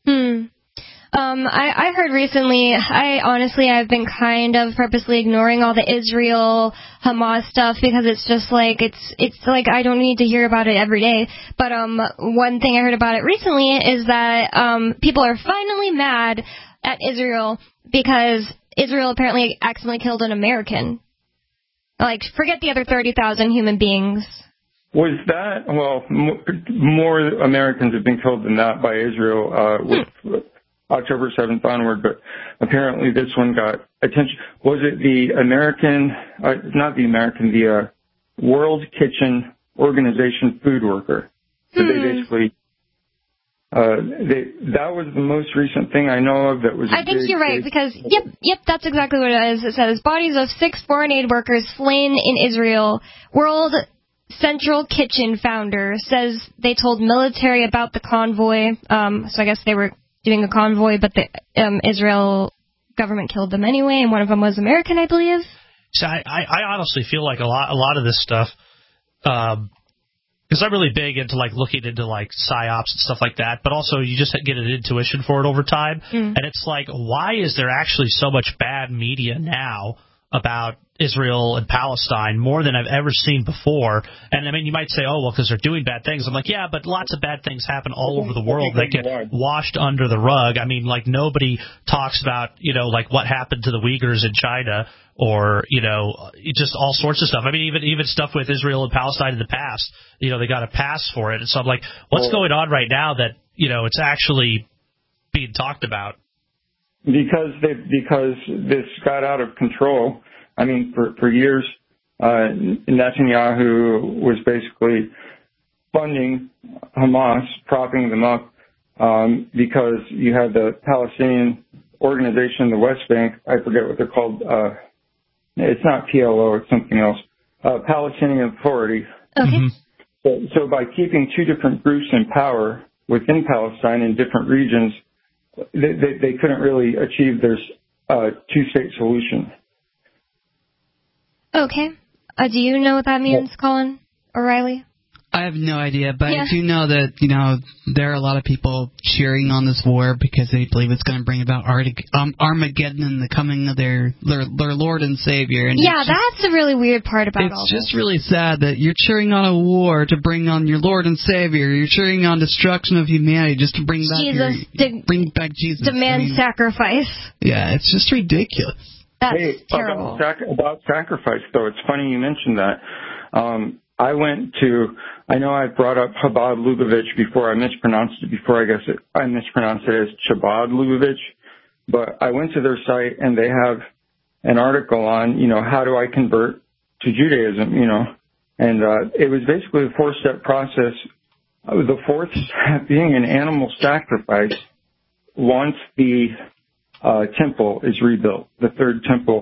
I heard recently, I've been kind of purposely ignoring all the Israel-Hamas stuff because it's just it's I don't need to hear about it every day. But one thing I heard about it recently is that people are finally mad at Israel because Israel apparently accidentally killed an American. Forget the other 30,000 human beings. Was that, more Americans have been killed than that by Israel with October 7th onward, but apparently this one got attention. Was it the the World Kitchen Organization food worker? So they basically That was the most recent thing I know of that was I think you're right, because, yep, that's exactly what it is. It says, bodies of 6 foreign aid workers slain in Israel. World Central Kitchen founder says they told military about the convoy. So I guess they were doing a convoy, but the Israel government killed them anyway, and one of them was American, I believe. So I honestly feel like a lot of this stuff, because I'm really big into like looking into like psyops and stuff like that, but also you just get an intuition for it over time. And it's like, why is there actually so much bad media now about Israel and Palestine, more than I've ever seen before? And I mean, you might say, oh, well, because they're doing bad things. I'm like, yeah, but lots of bad things happen all over the world that get washed under the rug. I mean, like, nobody talks about, like what happened to the Uyghurs in China, or, just all sorts of stuff. I mean, even stuff with Israel and Palestine in the past, they got a pass for it. And so I'm like, what's going on right now that, it's actually being talked about? Because this got out of control. I mean, for years, Netanyahu was basically funding Hamas, propping them up, because you had the Palestinian organization in the West Bank. I forget what they're called. It's not PLO, it's something else. Palestinian Authority. Okay. So by keeping 2 different groups in power within Palestine in different regions, they couldn't really achieve their 2-state solution. Okay. Do you know what that means, Colin O'Reilly? I have no idea, but I do know that, there are a lot of people cheering on this war because they believe it's going to bring about Armageddon and the coming of their Lord and Savior. And that's the really weird part about all this. It's just really sad that you're cheering on a war to bring on your Lord and Savior. You're cheering on destruction of humanity just to bring back Jesus. Demand sacrifice. Yeah, it's just ridiculous. That's terrible. About sacrifice, though, it's funny you mentioned that. I know I brought up Chabad Lubavitch before. I mispronounced it before. I mispronounced it as Chabad Lubavitch. But I went to their site, and they have an article on, how do I convert to Judaism, And it was basically a 4-step process. The 4th step being an animal sacrifice once the temple is rebuilt, the 3rd temple.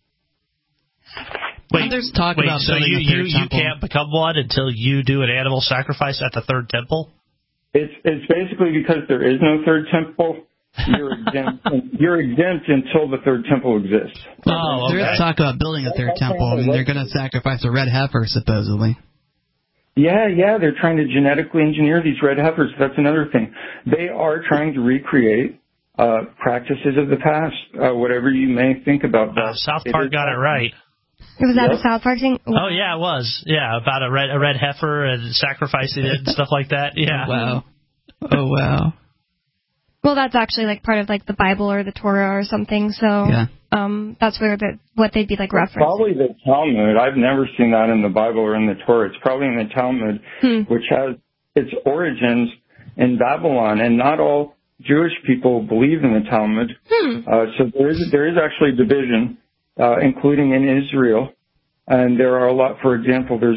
There's talk about so you can't become one until you do an animal sacrifice at the 3rd temple? It's basically because there is no 3rd temple. You're exempt until the 3rd temple exists. Oh, okay. There's talk about building a 3rd temple. I mean, they're going to sacrifice a red heifer, supposedly. Yeah, they're trying to genetically engineer these red heifers. That's another thing. They are trying to recreate practices of the past, whatever you may think about that. South Park got it right. Was that a South Park thing? Oh, yeah, it was. Yeah, about a red heifer and sacrificing it and stuff like that. Yeah. Wow. Oh, wow. Well, that's actually like part of like the Bible or the Torah or something. So that's where what they'd be like referencing. Probably the Talmud. I've never seen that in the Bible or in the Torah. It's probably in the Talmud, which has its origins in Babylon, and not all Jewish people believe in the Talmud. So there is actually division, including in Israel, and there are a lot. For example, there's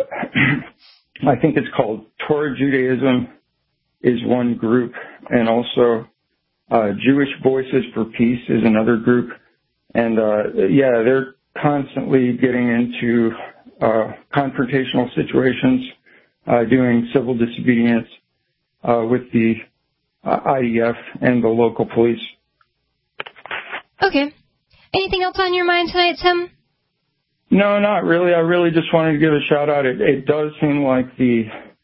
I think it's called Torah Judaism is one group, and also Jewish Voices for Peace is another group, and they're constantly getting into confrontational situations, doing civil disobedience with the IDF and the local police. Okay. Anything else on your mind tonight, Tim? No, not really. I really just wanted to give a shout out. It does seem like the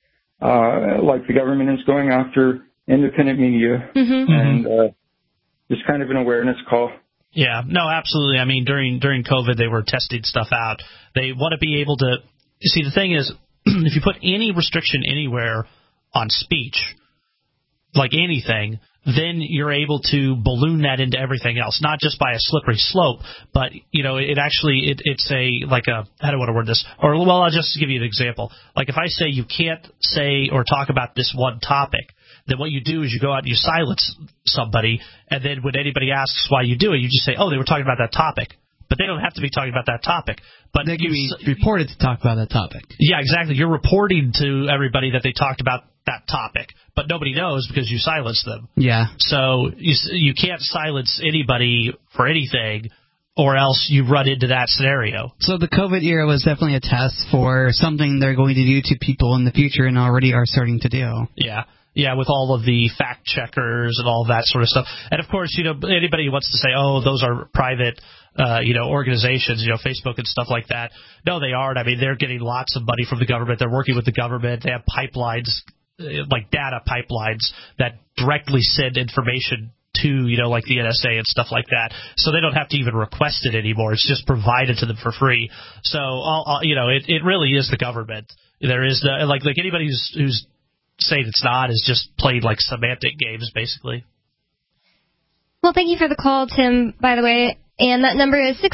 government is going after independent media, and just kind of an awareness call. Yeah, no, absolutely. I mean, during COVID, they were testing stuff out. They want to be able to see. The thing is, if you put any restriction anywhere on speech, like anything, then you're able to balloon that into everything else, not just by a slippery slope, but, it actually, it's how do I want to word this? Or, well, I'll just give you an example. Like if I say you can't say or talk about this one topic, then what you do is you go out and you silence somebody, and then when anybody asks why you do it, you just say, oh, they were talking about that topic. but they don't have to be talking about that topic. But they can be reported to talk about that topic. Yeah, exactly. You're reporting to everybody that they talked about that topic, but nobody knows because you silenced them. Yeah. So you can't silence anybody for anything, or else you run into that scenario. So the COVID era was definitely a test for something they're going to do to people in the future and already are starting to do. Yeah. Yeah, with all of the fact checkers and all that sort of stuff. And, of course, anybody who wants to say, oh, those are private, organizations, Facebook and stuff like that. No, they aren't. I mean, they're getting lots of money from the government. They're working with the government. They have pipelines, like data pipelines, that directly send information to, like the NSA and stuff like that. So they don't have to even request it anymore. It's just provided to them for free. So, it really is the government. There is like anybody who's saying it's not is just played like semantic games, basically. Well, thank you for the call, Tim, by the way. And that number is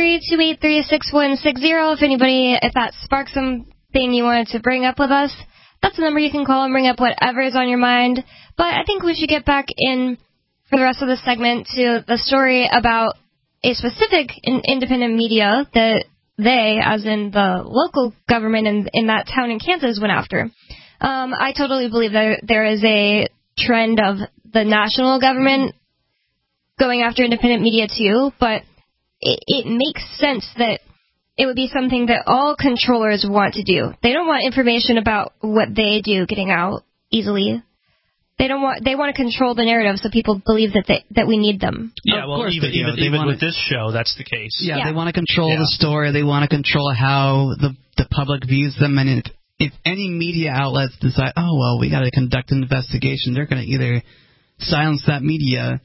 603-283-6160. If that sparks something you wanted to bring up with us, that's the number you can call and bring up whatever is on your mind. But I think we should get back in for the rest of the segment to the story about a specific independent media that they, as in the local government in that town in Kansas, went after. I totally believe that there is a trend of the national government going after independent media too, but it makes sense that it would be something that all controllers want to do. They don't want information about what they do getting out easily. They want to control the narrative so people believe that we need them. Yeah, well, even with this show, that's the case. Yeah, they want to control the story. They want to control how the public views them, and if any media outlets decide, oh, well, we got to conduct an investigation, they're going to either silence that media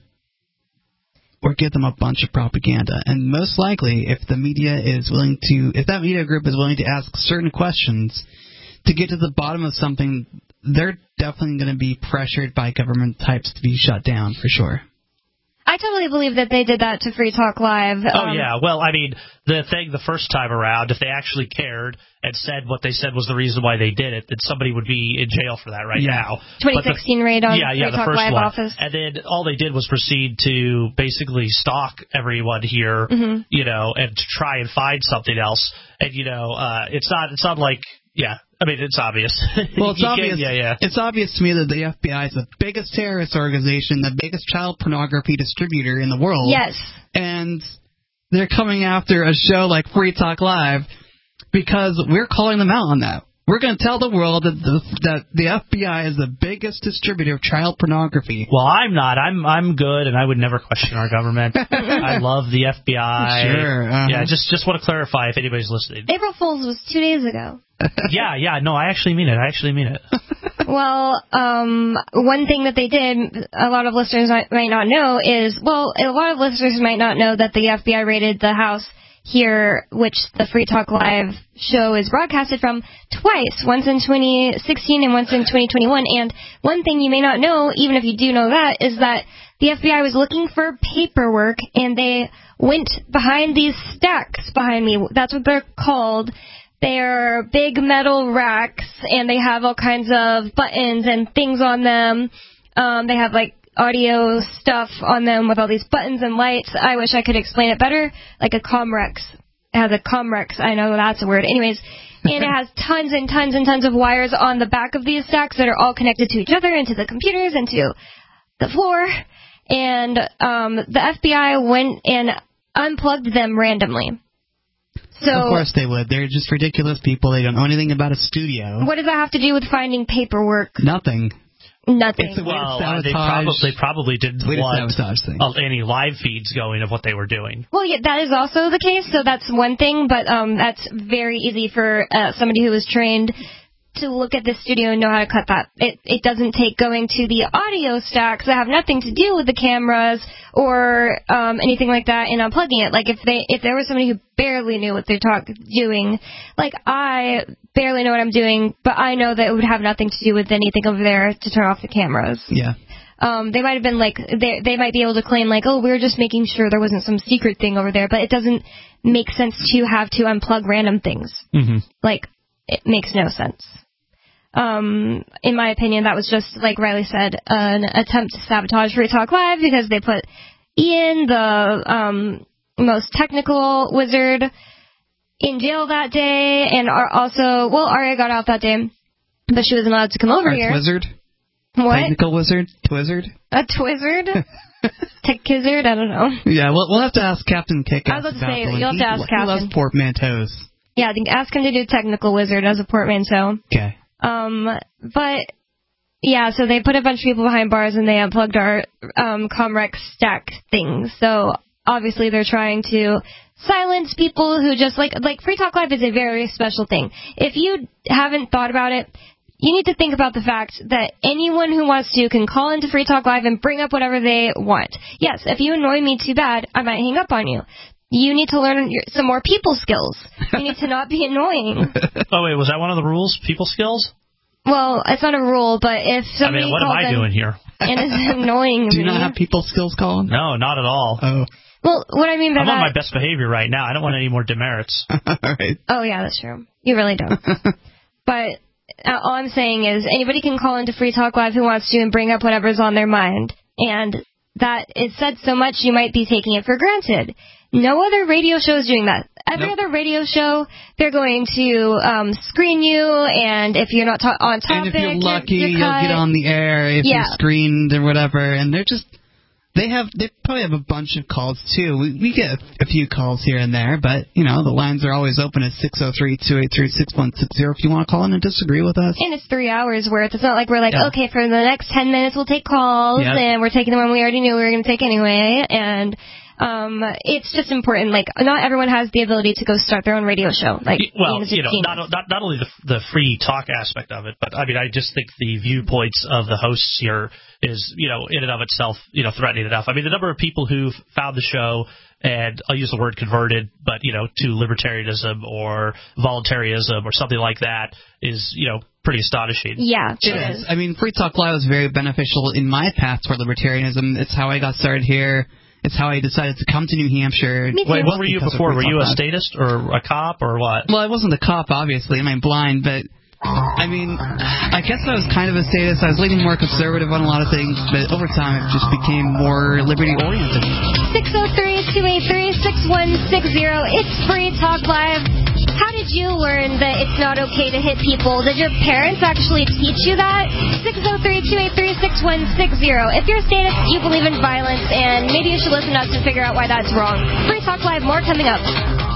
or give them a bunch of propaganda. And most likely, if that media group is willing to ask certain questions to get to the bottom of something, they're definitely going to be pressured by government types to be shut down, for sure. I totally believe that they did that to Free Talk Live. Yeah. Well, I mean, the first time around, if they actually cared and said what they said was the reason why they did it, then somebody would be in jail for that now. 2016 raid on Free Talk the first Live one. office. And then all they did was proceed to basically stalk everyone here, and to try and find something else. And, it's not like, I mean, it's obvious. Well, it's obvious. Yeah. It's obvious to me that the FBI is the biggest terrorist organization, the biggest child pornography distributor in the world. Yes. And they're coming after a show like Free Talk Live because we're calling them out on that. We're going to tell the world that the FBI is the biggest distributor of child pornography. Well, I'm not. I'm good, and I would never question our government. I love the FBI. Sure. Yeah, just want to clarify if anybody's listening. April Fool's was 2 days ago. Yeah. No, I actually mean it. Well, one thing that they did, a lot of listeners might not know that the FBI raided the house here, which the Free Talk Live show is broadcasted from twice, once in 2016 and once in 2021. And one thing you may not know, even if you do know that, is that the FBI was looking for paperwork, and they went behind these stacks behind me. That's what they're called. They're big metal racks, and they have all kinds of buttons and things on them. They have, like, audio stuff on them with all these buttons and lights. I wish I could explain it better. Like a Comrex. It has a Comrex. I know that's a word. Anyways, and it has tons and tons and tons of wires on the back of these stacks that are all connected to each other and to the computers and to the floor. And the FBI went and unplugged them randomly. So, of course they would. They're just ridiculous people. They don't know anything about a studio. What does that have to do with finding paperwork? Nothing. Nothing. They probably didn't want any live feeds going of what they were doing. Well, yeah, that is also the case, so that's one thing, but that's very easy for somebody who is trained to look at the studio and know how to cut that. It doesn't take going to the audio stacks that have nothing to do with the cameras or anything like that and unplugging it. Like if there was somebody who barely knew what they're doing, like I barely know what I'm doing, but I know that it would have nothing to do with anything over there to turn off the cameras. Yeah. They might have been like, they might be able to claim like, oh, we were just making sure there wasn't some secret thing over there, but it doesn't make sense to have to unplug random things. Mm-hmm. Like, it makes no sense. In my opinion, that was just, like Riley said, an attempt to sabotage Free Talk Live because they put Ian, the most technical wizard in jail that day, and Aria got out that day, but she wasn't allowed to come over here. Wizard? What? Technical wizard? Twizzard? A twizzard? Tech-kizzard? I don't know. Yeah, we'll have to ask Captain Kick-Ass. I was about to say, you'll have to ask Captain. He loves portmanteaus. Yeah, ask him to do technical wizard as a portmanteau. Okay. But, yeah, so they put a bunch of people behind bars and they unplugged our Comrex stack things. So, obviously, they're trying to silence people who just, like Free Talk Live is a very special thing. If you haven't thought about it, you need to think about the fact that anyone who wants to can call into Free Talk Live and bring up whatever they want. Yes, if you annoy me too bad, I might hang up on you. You need to learn some more people skills. You need to not be annoying. Oh, wait, was that one of the rules? People skills? Well, it's not a rule, but if somebody what am I doing here? And is annoying Do you not have people skills, Colin? No, not at all. Oh. Well, what I mean by I'm that... on my best behavior right now. I don't want any more demerits. All right. Oh, yeah, that's true. You really don't. But... all I'm saying is anybody can call into Free Talk Live who wants to and bring up whatever's on their mind. And that is said so much you might be taking it for granted. No other radio show is doing that. Every other radio show, they're going to screen you, and if you're not on topic, and if you're lucky, you'll get on the air if you're screened or whatever. And they're just... They probably have a bunch of calls, too. We get a few calls here and there, but, the lines are always open at 603-283-6160 if you want to call in and disagree with us. And it's 3 hours worth. It's not like we're like, okay, for the next 10 minutes we'll take calls, and we're taking the one we already knew we were going to take anyway, and... it's just important. Like, not everyone has the ability to go start their own radio show. Like, not only the free talk aspect of it, but I mean, I just think the viewpoints of the hosts here is, in and of itself, threatening enough. I mean, the number of people who've found the show, and I'll use the word converted, but, to libertarianism or voluntarism or something like that is, pretty astonishing. Yeah, it is. I mean, Free Talk Live was very beneficial in my path for libertarianism. It's how I got started here. It's how I decided to come to New Hampshire. Wait, what were you before? Were you a statist or a cop or what? Well, I wasn't a cop, obviously. I'm blind, but... I mean, I guess I was kind of a statist. I was leaning more conservative on a lot of things, but over time it just became more liberty-oriented. 603-283-6160. It's Free Talk Live. How did you learn that it's not okay to hit people? Did your parents actually teach you that? 603-283-6160. If you're a statist, you believe in violence, and maybe you should listen to us and figure out why that's wrong. Free Talk Live, more coming up.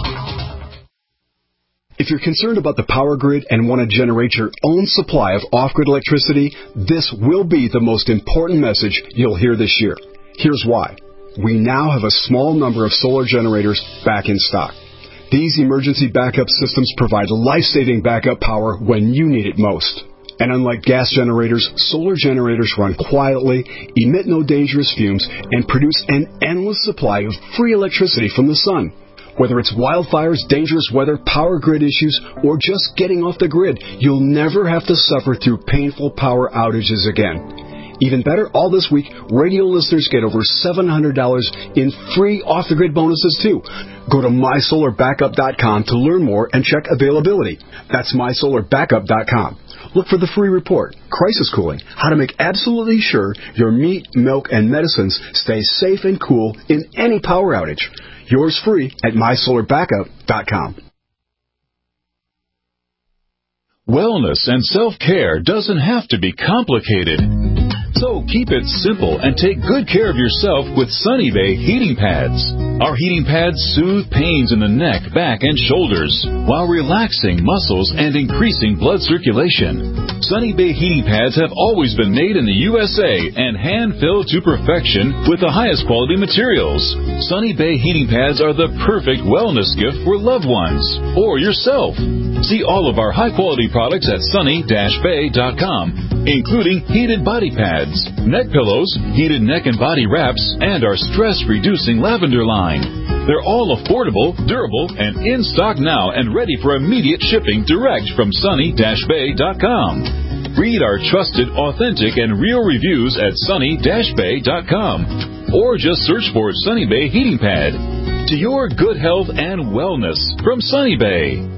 If you're concerned about the power grid and want to generate your own supply of off-grid electricity, this will be the most important message you'll hear this year. Here's why. We now have a small number of solar generators back in stock. These emergency backup systems provide life-saving backup power when you need it most. And unlike gas generators, solar generators run quietly, emit no dangerous fumes, and produce an endless supply of free electricity from the sun. Whether it's wildfires, dangerous weather, power grid issues, or just getting off the grid, you'll never have to suffer through painful power outages again. Even better, all this week, radio listeners get over $700 in free off-the-grid bonuses, too. Go to MySolarBackup.com to learn more and check availability. That's MySolarBackup.com. Look for the free report, Crisis Cooling, how to make absolutely sure your meat, milk, and medicines stay safe and cool in any power outage. Yours free at MySolarBackup.com. Wellness and self-care doesn't have to be complicated. So keep it simple and take good care of yourself with Sunny Bay heating pads. Our heating pads soothe pains in the neck, back, and shoulders while relaxing muscles and increasing blood circulation. Sunny Bay heating pads have always been made in the USA and hand-filled to perfection with the highest quality materials. Sunny Bay heating pads are the perfect wellness gift for loved ones or yourself. See all of our high-quality products at sunny-bay.com, including heated body pads, neck pillows, heated neck and body wraps, and our stress-reducing lavender line. They're all affordable, durable, and in stock now and ready for immediate shipping direct from sunny-bay.com. Read our trusted, authentic, and real reviews at sunny-bay.com, or just search for Sunny Bay Heating Pad. To your good health and wellness from Sunny Bay.